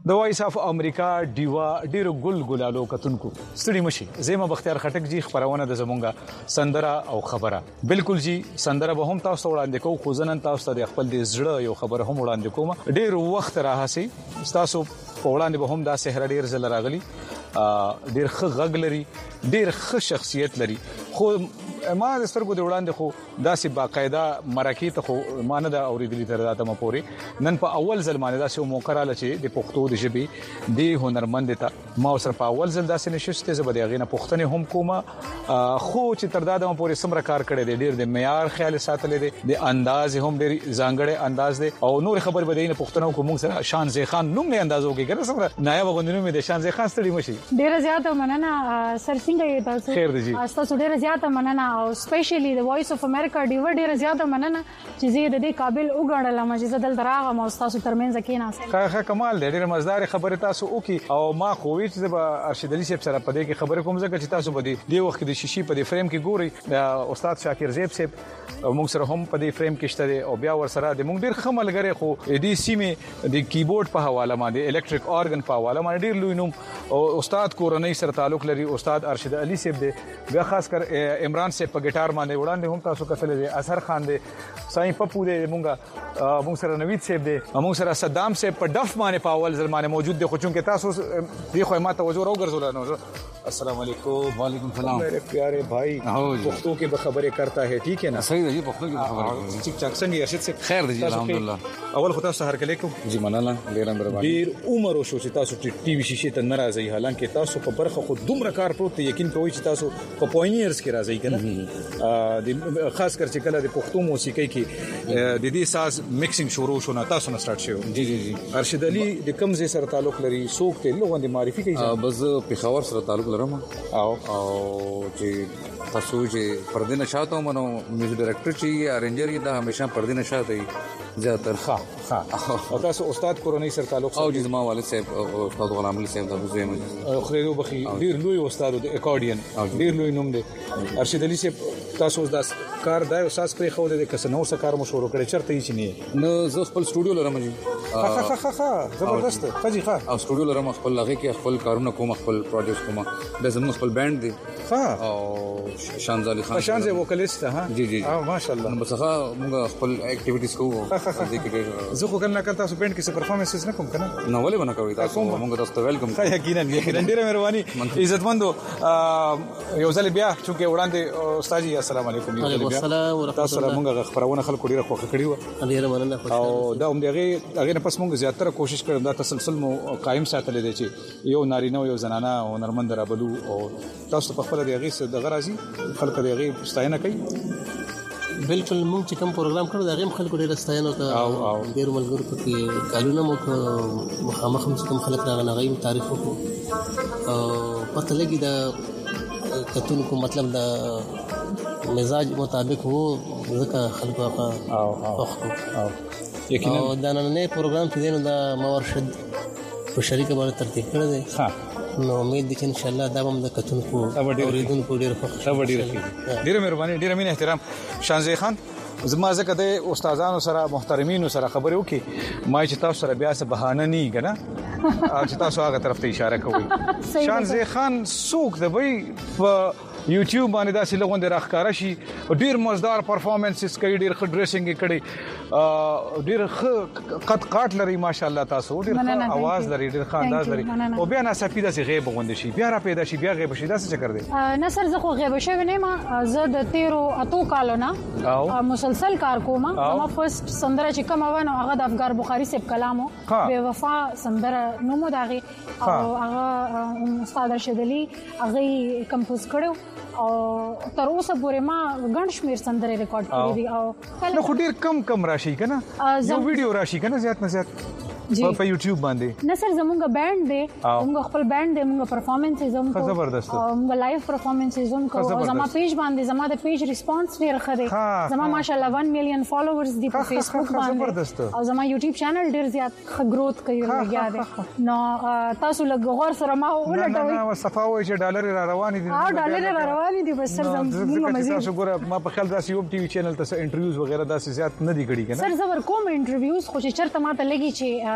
د وایس اف امریکا ډیوا ډیرو ګل ګلالو کتونکو ستړي مشي زما بختیار خټک جی خبرونه د زمونږه سندره او خبره بالکل جی سندره به هم تاسو وړاندې کوو خو ځنن تاسو ته خپل د زړه یو خبر هم وړاندې کوم ډیر وخت راهسي تاسو په وړاندې به هم دا سحر ډیر زل راغلي ډیر ښه غږ لري ډیر ښه شخصیت لري خو ما د سترګو د وړاندې خو داسې باقاعده مرکې ته خو ما نه دا اوریدلی تر دا تم پورې نن په اول ځل باندې داسې موقع رااله چې د پښتو د ژبې د هنرمند ته ما سره په اول ځل داسې نشسته زه به دغه نه پښتنه هم کومه خو چې تر دا د پورې سمره کار کړی دی ډیر د معیار خیال ساتلې دی د انداز هم ډیر ځانګړی انداز دی او نور خبر به دینه پښتنو کوم سره شان زی خان نوم نه اندازو کې ګره سمره نایب غوندنو مې د شان زی خان ستړي مشي ډیر زیاته مننه سر څنګه تاسو خیر دی جی تاسو ډیر زیاته مننه او سپیشلی د وایس اف امریکا ډیو ډیر زیاته مننه چې زه د دې قابل وګڼلم چې زه دلته راغم او تاسو ترمنځ کې ناسم ښه کمال دی ډیر مزدار خبره تاسو وکي او ما خو وی چې به ارشد علي صاحب سره پدې کې خبره کوم ځکه چې تاسو به دی وخت د شیشي په دې فریم کې ګوري استاد شاکر زیب صاحب موږ سره هم په دې فریم کې شته او بیا ور سره د موږ ډیر خملګری خو دې سیمه د کیبورډ په حواله باندې الکتریک اورګن په حواله باندې ډیر لوی نوم او استاد کورنۍ سره تعلق لري استاد ارشد علي صاحب دی بیا خاص کر عمران صاحب په ګټار باندې وړاندې هم تاسو کتل دي اثر خان دی ساين پپو دی موږ سره نوید صاحب دی موږ سره صدام صاحب په ډف باندې په اول ځل باندې موجود دی خو چونکه تاسو دی خو ما توجه راوګرځول نو السلام علیکم وعلیکم السلام میرے پیارے بھائی پختو کی خبریں کرتا ہے ٹھیک ہے نا صحیح ہے جی پختو کی خبریں ٹھیک ٹھاک څنګه ارشد سے خیر دی الحمدلله اول خو تاسو هر کله کوم جی مننه ډیر مهرباني ډیر عمر شو چې تاسو ټي وي شیشه ته ناراضي حالانکه تاسو په برخه خو دومره کار پروت یقین کوئ چې تاسو په پوینیرز کې راځي کنه خاص کر چې کله د پښتو موسیقي کې د دې ساز میکسینګ شروع شو نه تاسو نه سٹارټ شو جی ارشد علي د کوم ځای سره تعلق لري څوک ته لوګون د معرفي کوي بس پېښور سره تعلق لرم او چې تاسو چې پردې نشاته مونږ میوزیک ډایرکټر چې ارنجر دا همیشه پردې نشاته وي زیاتر ښه او تاسو استاد کورنۍ سره تعلق او چې زما والد صاحب استاد غلام علي صاحب د بوزیم خو بخي ډیر لوی استاد د اکارډین ډیر لوی نوم دی ارشد علي صاحب تاسو د کار د اساس پرې خو د کس نو سره کار مو شروع کړی چرته یې نه نو زه خپل سټوډیو لرم جی ښه زبردست خجی ښه او سټوډیو لرم خپل هغه کې خپل کارونه کوم خپل پروجیکټ کوم د زموږ خپل بانډ دی ها او شانزه علي خان شانزه وکالیست ها جی ماشاءالله بس هغه موږ خپل اکټیویټیز کوو زه خو کله تاسو بانډ کې څه پرفارمنسز نه کوم کنه نو ولې ونه کوي تاسو موږ تاسو ته ویلکم یقینا ډیره مهرباني عزتمندو یو ځل بیا چې وړاندې استاد جی السلام علیکم السلام ورحمت تاسو سره موږ خبرونه خلکو ډیره خوښ کړی و ډیره مننه او دا هم دغه نه پس موږ زیاتره کوشش کړو دا تسلسل مو قائم ساتل دي چې یو نارینه یو زنانه او نرمند رابلو او تاسو په خپل دغه څه دغه راځي خلک دغه ستاینه کوي بالکل موږ چې کوم پروګرام کړو دا غیم خلکو ډیر ستاینه او ډیر ملګرو پکې کالونه مو مخامخ کوم خلک راغله غیم تعریف وکړو او پته لګی دا کتونکو مطلب دا مزاج مطابق وو ځکه خلکو او یقینا دا نن پروګرام چې دینو دا مورشد په شریک باندې ترتیب کړی دی ها نو امید دي چې ان شاء الله دا هم د کتونکو اوریدونکو ډیر خوښ ډیر مهرباني ډیر مين احترام شانزي خان زما زکه د استادانو سره محترمینو سره خبرې وکي ما چې تاسو سره بیا څه بهانه نه کنه چې تاسو هغه طرف ته اشاره کوئ شانزي خان سوق د وی په یوټیوب باندې داسې لغون د راخکاره شي ډیر مزدار پرفارمنسز کوي ډیر ښه ډریسینګ کړي ډیر ښه قد قاټ لري ماشاءالله تاسو ډیر ښه आवाज لري ډیر ښه انداز لري او بیا نه سپیده سي غیب غوند شي بیا را پیدا شي بیا غیب شي دا څه چکر دی نه سر زه خو غیب شوی نه ما زه د 13 اتو کالو نه مسلسل کار کوم ما فرست سندره چې کوم ونه هغه د افغان بخاری صاحب کلامو بے وفا سندره نو مو داغي او هغه استاد رشید علي هغه کمپوز کړو او تر اوسه پورې ما غن شمیر سندره ریکارډ کړې دي او نو خو ډیر کم راشي کنه یو ویډیو راشي کنه زیات نه زیات په یوټیوب باندې نه سر زمونږ بانډ دی موږ خپل بانډ دی موږ پرفارمنسز هم کوو زبردست موږ لایو پرفارمنسز هم کوو زما پیج باندې زما د پیج ریسپانس ډیر ښه دی زما ماشاءالله 1 میلیون فالوورز دی په فیسبوک باندې او زما یوټیوب چینل ډیر زیات ښه گروث کوي لګیا دی نو تاسو لږ غور سره ما ولټوي نه صفاوي چې ډالر را روان دي ډالر را روان دي بس سر زموږ مزید تاسو ګوره ما په خیال داسې یو ټي وي چینل ته انټرویوز وغیرہ داسې زیات نه دي کړی کنه سر زبر کوم انټرویوز خو چې چرته ماته لګي چې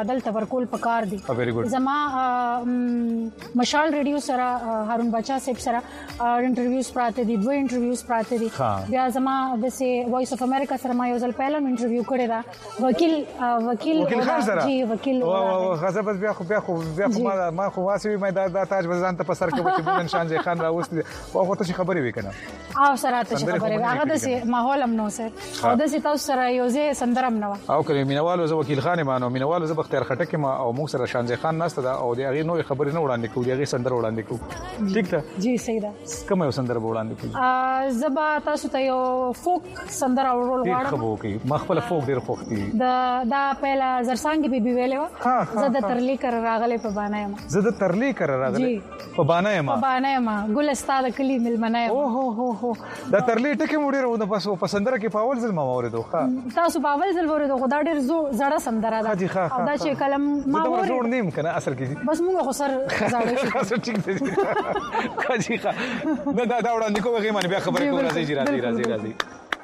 دلته ورکول پکار دي very good. زما مشال ریډیو سره هارون بچا صاحب سره انټرویوز پراته دي 2 انټرویوز پراته دي بیا زما د سي وایس اف امریکا سره ما یو ځل پهلا انټرویو کړی دا وکیل خان سره جی وکیل غزه بس بیا خو ما خو واسي مې دا تاج بزان ته په سر کې چې بلن شان ځای خان راوستي او خو ته شي خبرې وکنه او سره ته خبرې هغه د سي ماحول هم نو سر او د سي تاسو سره یو ځای سندرم نو او کله مینوالو زه وکیل خان مانو مینوالو زه بختیار خټک ما او موږ سره شان ځای خان ناشته دا او د هغه نوې خبرې نه وړاندې کوو هغه سندر وړاندې کوو ټیک ده جی صحیح ده کوم یو سندر وړاندې کوو زبا تاسو ته یو فوک سندر اورول غواړم خبرو کوي مخبل فوک ډیر خوختي دا پهلا زرسانګي بي ویلې زه د ترلی کر راغله په باندې ما زه د ترلی کر راغله په باندې ما ګل استاد کلی ملمنه او هو دا ترلی ټکی مو ډیر په پسندره کې پاول ځل ما اوریدو تاسو پاول ځل اوریدو خدا ډیر زړه سندره ده او دا چې کلم ما اوریدو زړه نیم کنه اصل کې بس موږ خو سر زړه اصل ټیک دی کاجی دا وړاندې کوم غي باندې بیا خبره کوم راځي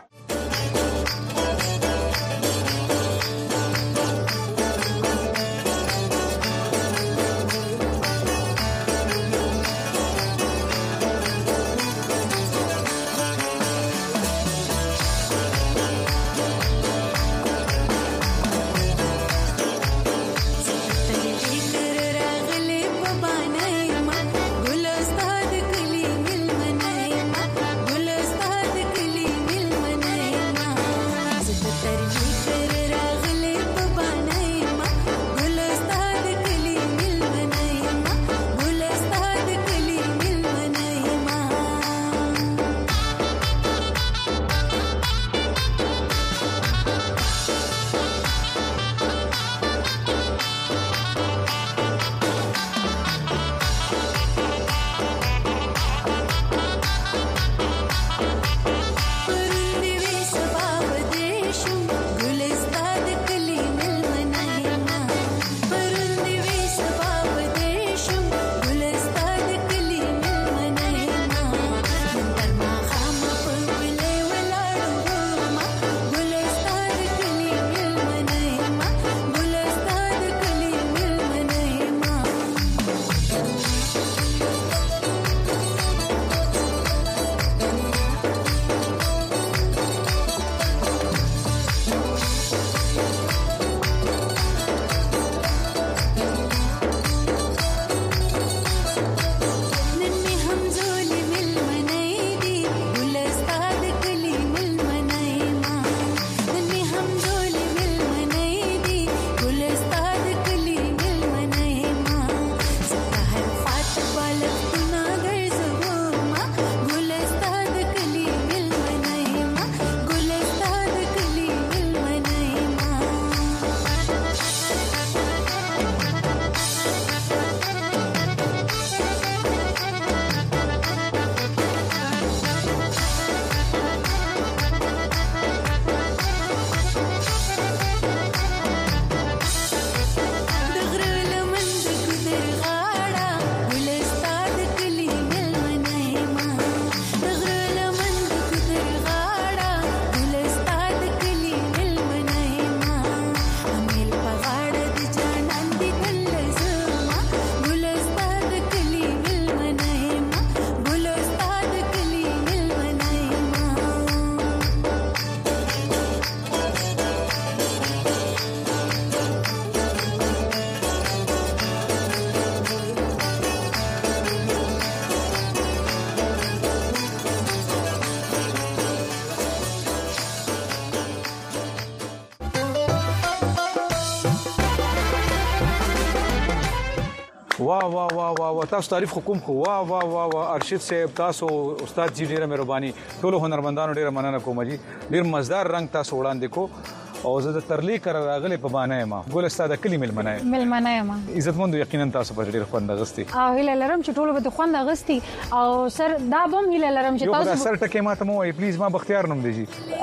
واه تاسو تعریف حکومت خو واه ارشد صاحب تاسو استاد جی ډیره مهرباني ټول هنرمندانو ډیره مننه کوم جی ډیر مزدار رنگ تاسو وړاندې کو او زه د ترلی کر راغلی په باندې ما ګل استاد کلی ملمنه ما عزتمند یقینا تاسو په ډیر خوند غستی او هله لرم چې ټول به خوند غستی او سر دا بم هله لرم چې تاسو سر ټکه ما ته مو وای پلیز ما بختیار نوم دی جی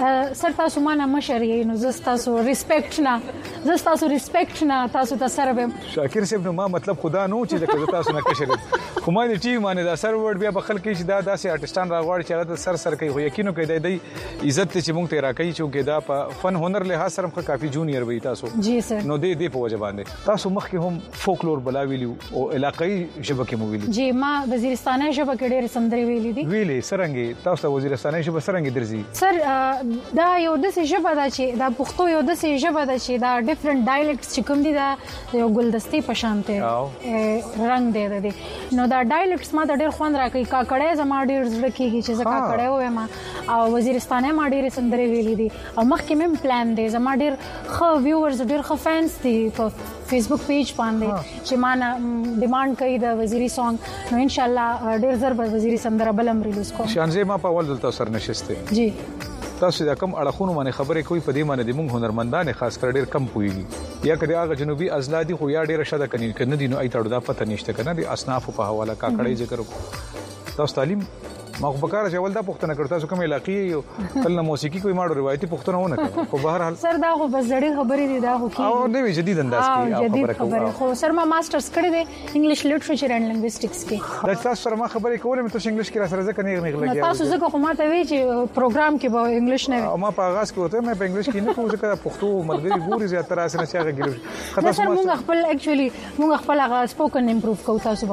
سر تاسو ما نه مشر یې نو زه تاسو ریسپیکټ نه تاسو ته سره به شاکر صاحب نو ما مطلب خدا نو چې تاسو نه کشر خو ما دې ټیم باندې دا سر ورډ بیا بخل کې چې دا داسې آرټستان راغواړي چې دا سر کوي خو یقینو کوي د عزت چې مونږ ته راکې چې دا په فن هنر له لحاظ سره کافي جونیئر وي تاسو جی سر نو دې په وجه باندې تاسو مخکې هم فولکلور بلاویلیو او علاقائی ژبه کې مو ویلي جی ما وزیرستاني ژبه کې ډېر سندري ویلي دي ویلي سرنګي تاسو وزیرستاني ژبه سرنګي درځي سر دا یو د ژبه ده چې دا پښتو یو د ژبه ده چې دا ډیفرنٹ ډایلیکټس چې کوم دي دا یو ګلدستي په شان ته رنگ دی نو دا ډایلیکټس ما ډېر خوند راکړي کاکړې زما ډېر زړه کېږي چې زه کاکړې وایم او وزیرستاني ما ډېرې سندرې ویلي دي او مخکې مې پلان دی زما ډېر ښه ویورز ډېر ښه فینس دي په فیسبوک پیج باندې چې ما نه ډیمانډ کوي د وزیري سانګ نو ان شاء الله ډېر زر به وزیري سندره بلم ریلیز کوم شانزه ما په ول دلته سر نشسته جی تاسو دا کم اړخونو باندې خبرې کوي په دې باندې د موږ هنرمندان خاص کر ډېر کم پويږي یا کله هغه جنوبي ازلادي خو یا ډېر شاده کني دي نو اي تړو دا پته نشته کنه د اصناف په حواله کاکړې ذکر تاسو تعلیم ما خو بکار چې ول دا پښتنه کړ تاسو کوم علاقې یو کله موسیقي کوئی ماړو روایتي پښتنه ونه کوي په بهر حال سر دا خو بس زړې خبرې دي دا خو کی او نوې جدید انداز کې جدید خبرې خو سر ما ماسترز کړی دی انګلیش لټریچر اینڈ لنګویسټکس کې دا تاسو سره ما خبرې کولې مې تاسو انګلیش کې را سره ځکه نه غلګیا تاسو ځکه خو ما ته وی چې پروګرام کې به انګلیش نه وي ما په آغاز کې وته مې په انګلیش کې نه کوم ځکه پښتو ملګری ګوري زیاتره اسنه چې هغه ګلو خلاص موږ خپل اکچولی موږ خپل هغه سپوکن امپروف کوو تاسو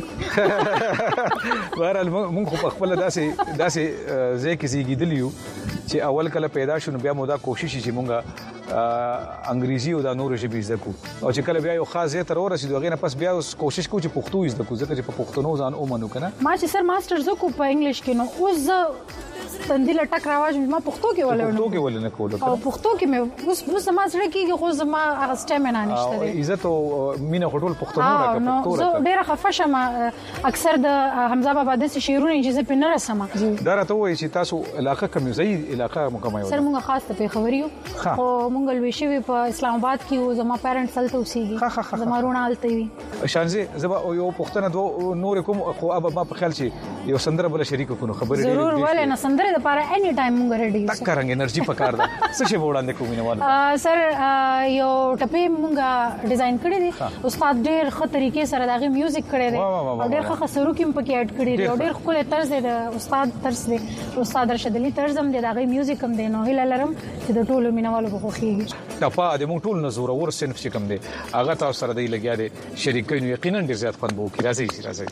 باندې بهرحال موږ خپل داسې ځکه زیږیدلیو چې اول کله پیدا شونه بیا مو دا کوشش چې مونږه انګریزي او د نور ژبې زده کو او چې کله بیا یو خاص ځای ته ورسېدو هغه نه پس بیا کوشش کو چې پښتو زده کو ځکه چې په پښتنو ځان اومنو کنه ما چې سر ماسترز کو په انګلیش کې نو اوس تندیل ټک راواج ما پښتو کې ولنه کول او پښتو کې مې اوس ما سره کېږي خو زما هغه سټامینا نشته دی عزت او مینه خټول پښتنو راکړه پښتو راکړه ډیره خفه شم اکثر د حمزه بابا د شعرونو چې په نه رسمه دا راته وایي چې تاسو علاقه کوم ځای علاقه مکمه سر مونږه خاص ته خبريو خو مونږ لوي شوی په اسلام آباد کې او زما پیرنټس هلته اوسېږي زما رونه هلته وي شانزه زما یو پښتنه دو نور کوم خو اب ما په خیال چې یو سندره بل شریک کو خبرې ضرور ولې نه سندره د پاره اني ټایم مونږ ریډي تک کرانګ انرژي پکار ده څه شی وړاندې کوم نه وانه سر یو ټپې مونږه ډیزاین کړی دی استاد ډېر ښه طریقې سره دغه میوزیک کړی دی او ډېر ښه سرو کې په کې اډ کړی دی ډېر خپل طرز دی د استاد طرز دی استاد رشد علي طرز هم دی دغه میوزیک هم دی نو هیله لرم چې د ټولو مینوالو په خوښیږي ټپه د مونږ ټول نزور اور صنف چې کوم دی هغه تاسو سره دی لګیا دی شریکین یقینا ډیر زیات خوند بو کی راځي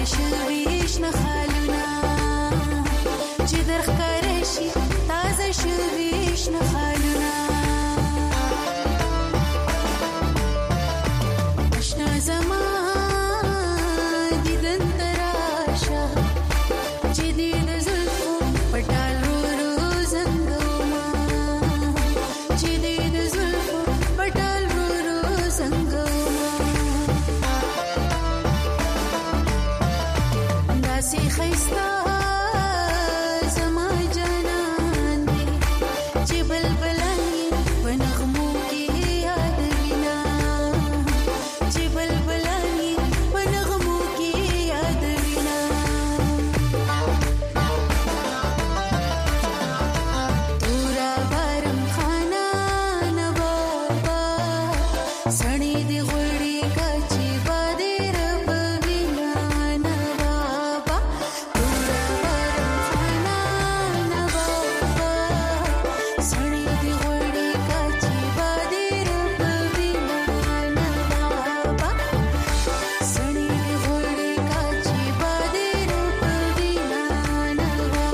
شوي شنه خالونه چې درخکاره شي تازه شوي شنه خالونه اشنا زما دیدن تراشه چې دې د زلفو پټال ورو زنګوما چې دې د زلفو پټال ورو زنګوما داسې ښایسته زما جانان دی چې بلبلان یې په نغمو کې یادوینه چې بلبلان یې په نغمو کې یادوینه تورا بارم خانان بابا سړی دې غوړي کچې بادې رب وینا نه بابا تورا بارم خانان بابا سړی دې غوړي کچې بادې رب وینا نه بابا سړی دې غوړي کچې بادې رب وینا نه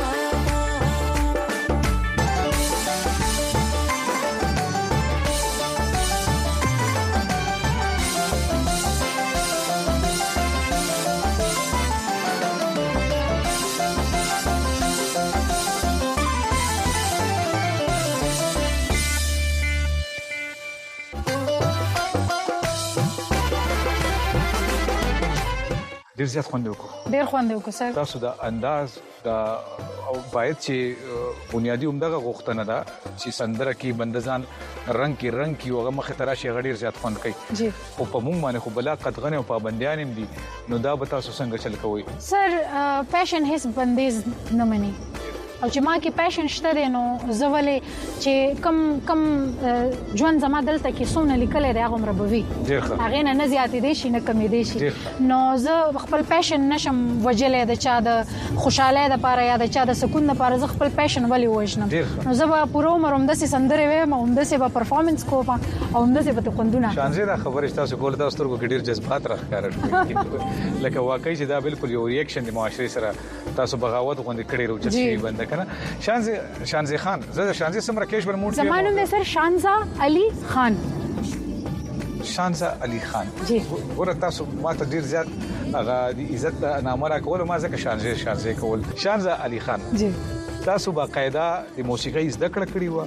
ډیر زیات خوند وکړو ډیر خوند وکړ سر تاسو د انداز دا او باید چې بنیادی عمدغه غوښتنه ده چې سندره کې بندزان رنگ کې هغه مخه تراشي غډیر زیات خوند کوي جی او په مونږ باندې خو بلا قدغنه او پابندیان هم دي نو دا به تاسو څنګه چل کوئ سر پیشن هیڅ بندیز نه مني او چې ما کې پیشن شته دی نو زه ولې چې کم ژوند زما دلته کې څومره لیکلی دی هغه عمره به وي هغې نه زیاتې دی شي نه کمې دی شي نو زه خپل پیشن نشم وجلی د چا د خوشحالۍ دپاره یا د چا د سکون دپاره زه خپل پیشن ولې ووژنم نو زه به پوره عمر همداسې سندرې ویم او همداسې به پرفارمنس کوم او همداسې به خوندونه شانزي دا خبرې تاسو کول تاسو سترګو کې ډېر جذبات راښکاره لکه واقعي چې دا بالکل یو ریاکشن د معاشرې سره تاسو بغاوت غوندې کړی روچت شي بند کنه شانزي خان زه شانزي سمره کېش بر موډ زمانو مې سر شانزا علي خان شانزا علي خان جی ګوره تاسو ماته ډیر زیات هغه د عزت نامه راکول ما ځکه شانزي کول شانزا علي خان جی تاسو باقاعده د موسیقۍ زده کړې و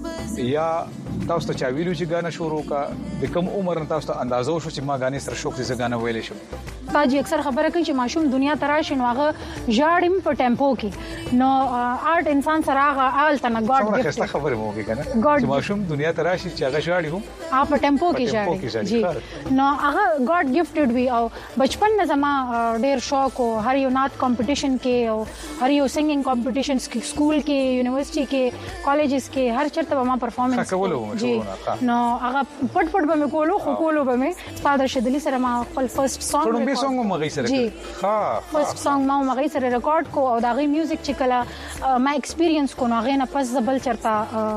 یا تاسو ته چا ویلو چې غانا شروع کا د کم عمر نه تاسو ته اندازو شو چې ما غانې سره شوق دې غانا ویلې شم باجی اکثر خبره کوي چې ماشوم دنیا تراشي نو هغه ژاړم په ټیمپو کې نو آرټ انسان سره هغه آلته نه ګاډ ګفت خبره مو کې کنه چې ماشوم دنیا تراشي چې هغه ژاړي هم په ټیمپو کې ژاړي جی نو هغه ګاډ گفټډ وی او بچپن نه زما ډیر شوق او هر یو نات کمپټیشن کې او هر یو سنگینګ کمپټیشنز کې سکول کې یونیورسيټي کې کالجز کې هر چرته به ما پرفارمنس جی نو هغه پټ به مې کولو به مې استاد رشید علي سره ما خپل فرست سانګ سانګ مغې سره ها فرست سانګ ما مغې سره ریکارډ کو او دا غي میوزیک چې کله ما ایکسپیرینس کو نو غې نه پس زبل چرتا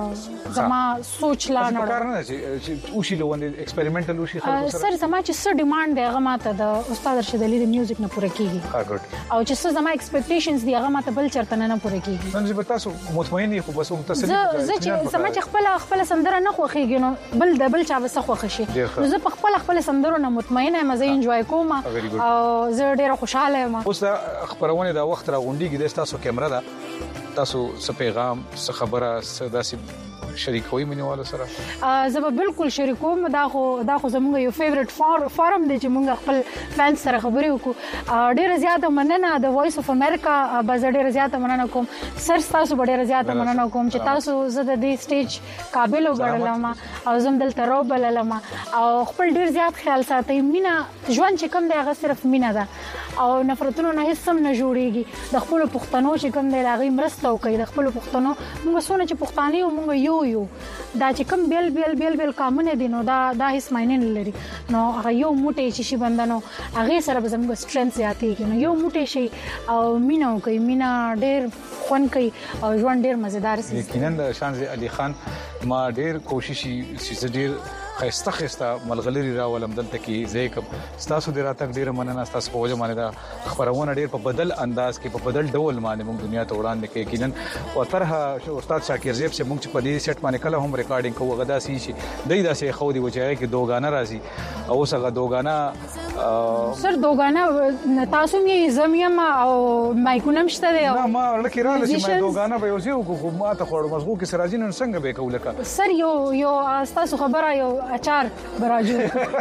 زما سوچ لا نه کار نه چې اوشي لوند ایکسپریمنټل اوشي خلکو سره سر زما چې څه ډیماند دی هغه ماته د استاد رشید علي د میوزیک نه پوره کیږي او چې څه زما ایکسپیکټیشنز دی هغه ماته بل چرته نه پوره کیږي نن چې تاسو مطمئن یې خو بس متصل زه چې سم چې خپل سندره نه خوخیږي نو بل چا وسه خوښ شي نو زه په خپل سندرو نه مطمئنه یم زه انجوای کوم او زه ډیره خوشاله یم اوس خبرونه دا وخت راغونډيږي د تاسو کیمرا دا تاسو څه پیغام څه خبره څه داسې شریکوي منیواله سره زه به بالکل شریکوم دا خو زموږ یو فیورټ فارم دی چې موږ خپل فانس سره خبرې وکړو ډیره زیاته مننه د وایس اف امریکا به زه ډیره زیاته مننه کوم سر تاسو به ډیره زیاته مننه کوم چې تاسو زه د دې سټیج قابل وګڼلم او زم دلته روبللم او خپل ډیر زیات خیال ساتئ مینا ژوند چې کوم دی هغه صرف مینا ده او نفرتونو نه هیڅ هم نه جوړیږي د خپل پښتنو چې کوم دی هغه مرسته وکړي د خپل پښتنو موږ سونه چې پښتاني او موږ یو دا چې کوم بیل کامونه دي نو دا هیڅ معنی نه لري نو هغه یو موټی چې بندنو هغه سره به زموږ سټرنث زیاتېږي نو یو موټی شي او مینا کوي مینا ډیر خون کوي او ژوند ډیر مزیدار شي یقینا شانزي علي خان ما ډیر کوشش چې ډیر خسته ملغلری راولم دلته کې زیکم تاسو د راتګ ډیره مننه تاسو په وجه باندې دا خبرونه ډیر په بدل انداز کې په بدل ډول باندې موږ دنیا ته وړاندې کې یقینا او طرحه استاد شاکر زیب سے موږ په دې سیټ باندې کله هم ریکارډینګ کوو غدا سي شي دای دا سي خو دی وجه کې دوغانه راځي او څنګه دوغانه سر دوغانه تاسو یې زمیم او مایکونم شته دی نه ما لکه را لسی ما دوغانه به یو کو ما ته خور مزغو کې سراجین څنګه به کولکه سر یو تاسو خبره یو اچار براجو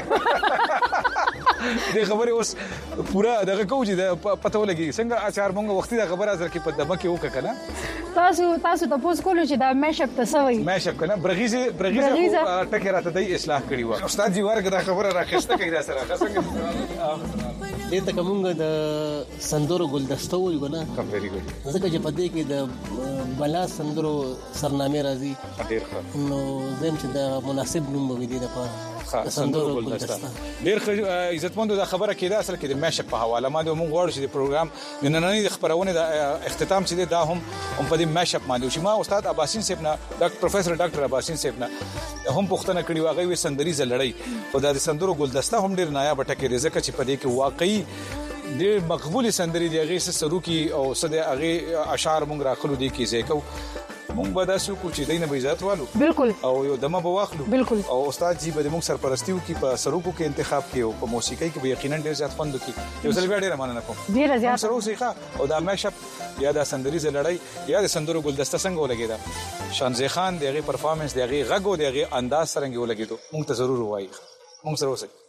د خبره اوس پورا دغه کوجی د پته ولګي څنګه اچار مونږ وختي د خبره سره کې په دمکه وکړه تاسو ته پوس کولو چې دا میشپ تسوي میشپ کنه برغیزه ټکی راته د اصلاح کړی و استاد جی ورګه دا خبره راخسته کوي دا سره څنګه دې ته کومه د سندرو ګلدسته وي کنه ویری ګډ ځکه چې پدې کې د بلا سندرو سرنامه راځي ډیر ښه نو زم چې د مناسب نوم وي دې لپاره سندرو ګلدسته ډیر عزتمند د خبره کې دا اصل کې د میشپ په حواله ما د موږ غواړو چې د پروګرام د نننۍ خبرونه د اختتام چې دا هم په دې میشپ باندې چې ما استاد عباسین صاحب نه ډاکټر پروفیسور ډاکټر عباسین صاحب نه هم پوښتنه کړې واغې وي سندري زلړی او د سندرو ګلدسته هم ډیر نایاب ټکی رزق چې په دې کې واقعي د مقبول سندري دی هغه سروکی او صد هغه اشعار مونږ راخلو دي کې زیکو مونږ به تاسو کو چې دینه به عزت والو بالکل او یو دمه به واخلو بالکل او استاد جی به مونږ سرپرستیو کې په سروکو کې انتخاب کې او په موسیقۍ کې به یقینا ډیر زیات خوند وکړي یو ځل بیا ډیر مننه کوم ډیر زیات سره اوسېخه او دا میشپ یا د سندري زلړی یا د سندرو ګلدسته څنګه ولګیدا شانزي خان دغه پرفارمنس دغه غږ او دغه انداز څنګه ولګیدو مونږ ته ضرور وایي مونږ سره اوسئ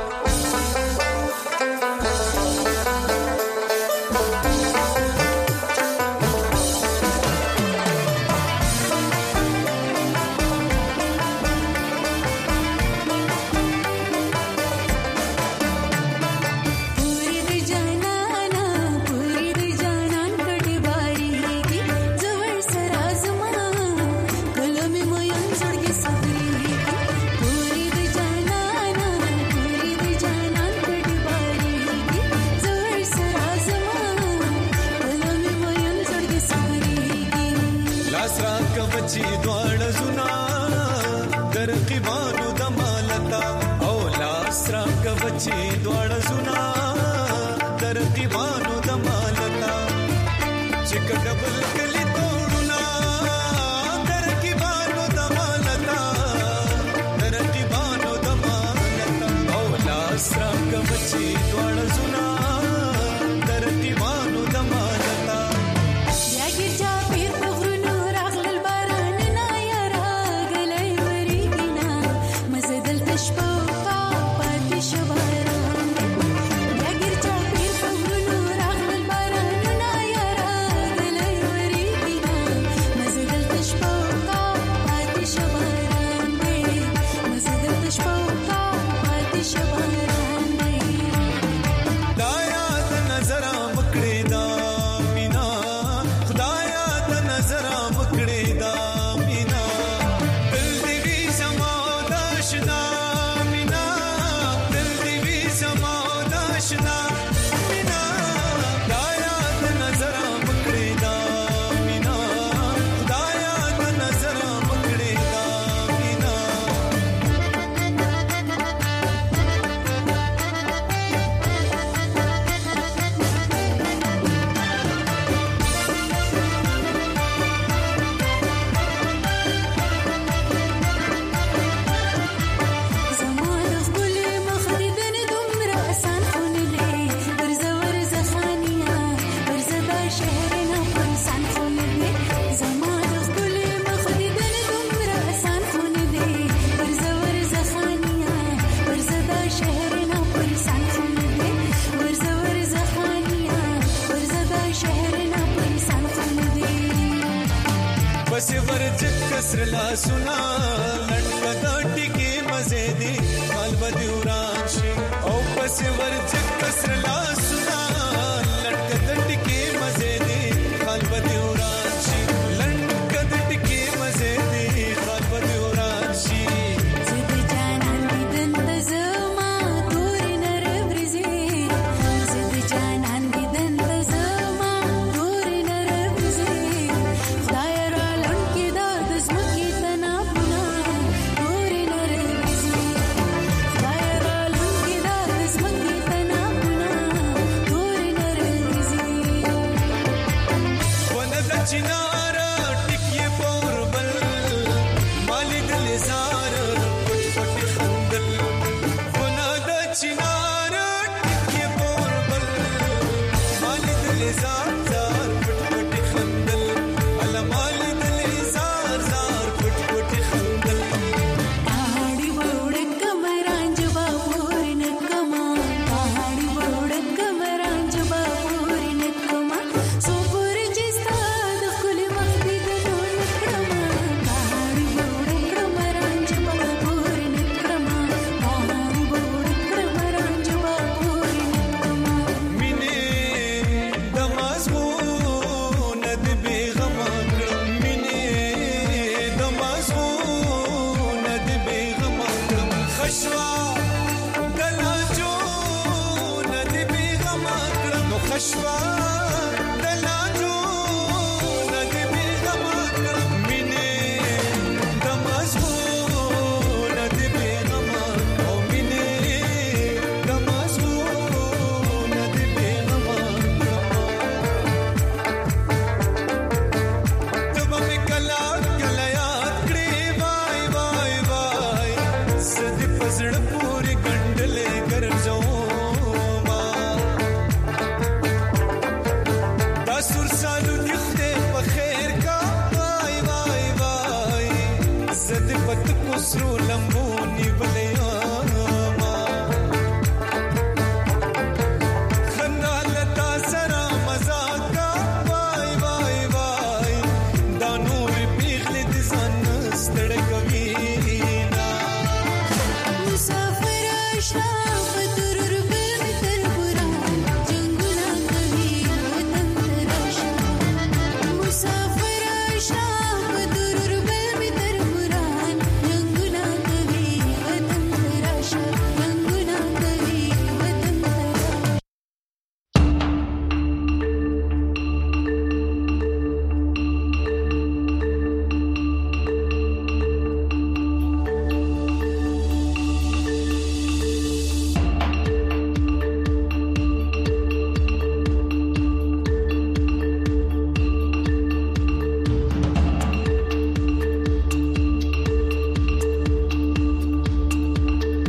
सुना लटका टिके मजे दे माल बदुरान शे ओ पसवर कसरला सुना लटका टिके मजे दे माल बदुरान शे लटका टिके मजे दे माल बदुरान शे जिद जानान बिदन तजमा दूर नरब्रिजे जिद जानान बिदन तजमा दूर नरब्रिजे खुदायरा लंके दाद स्मुकी तना पुना दूर नरब्रिजे خشوا دلا جو ندی بیغم کړم نو خشوا دلا جو ندی بیغم کړم مینه دمزغو ندی بیغم او مینه دمزغو ندی بیغم تب می کلا کلا یاد کړې وای وای وای سدي پزړ پوری ګندلې ګرځو